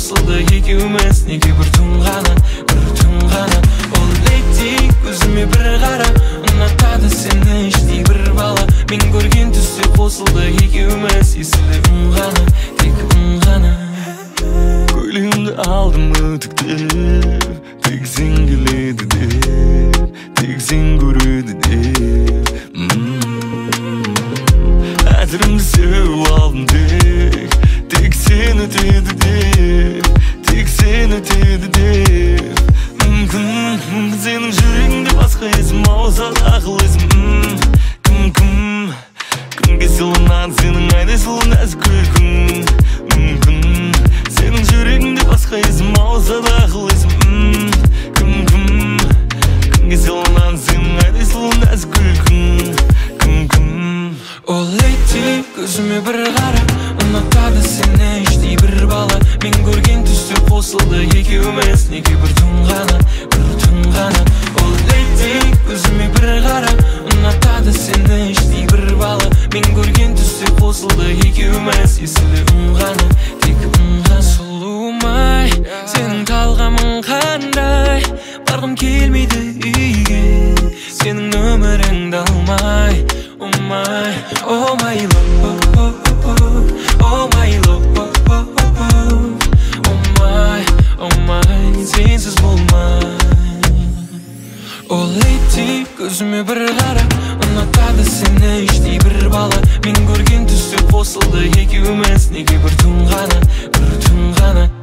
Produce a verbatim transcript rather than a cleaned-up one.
қосылды екеуміз, неге бір түн ғана, бір түн ғана. Ол лети көзіме бір қара, ұнатады сені іштей бір бала. Мен көрген түсте қосылды екеуміз, есілі үн ғана, тек үн ғана. Көйлегімді алдым үтіктеп, тек сен келеді деп, тек сен көреді деп. Әтірімді сеу алдым тек, тек сен өтеді деп, тек сен өтеді деп. Мүмкін, мүмкін сенің жүрегіңде басқа есім ауса ақыл есім. Кім, кім, кімге сыйланады сенің айдай сұлу нәзік күлкің. Мүмкін сенің жүрегіңде басқа есім ауса ақыл есім. Кім, кім, кімге сыйланады сенің айдай сұлу нәзік күлкің. Кім, кім. Ол лети көзіме бір қара, ұнатады сені іштей бір бала. Мен көрген түсте қосылды екеуміз, неге бір түн ғана, бір түн ғана. Ол лети көзіме бір қара, ұнатады сені іштей бір бала. Мен көрген түсте қосылды екеуміз, есілі үн ғана, тек үн ғана. Сұлуым-ай, сенің талғамың қандай, барғым келмейді үйге, сенің нөміріңді алмай. Oh my, oh my love, oh, oh, oh, oh my love, oh, oh, oh, oh my, oh my, сенсіз болмай. Ол лети көзіме бір қара, ұнатады сені іштей бір бала. Мен көрген түсте қосылды екеуміз, неге бір түн ғана, бір түн ғана.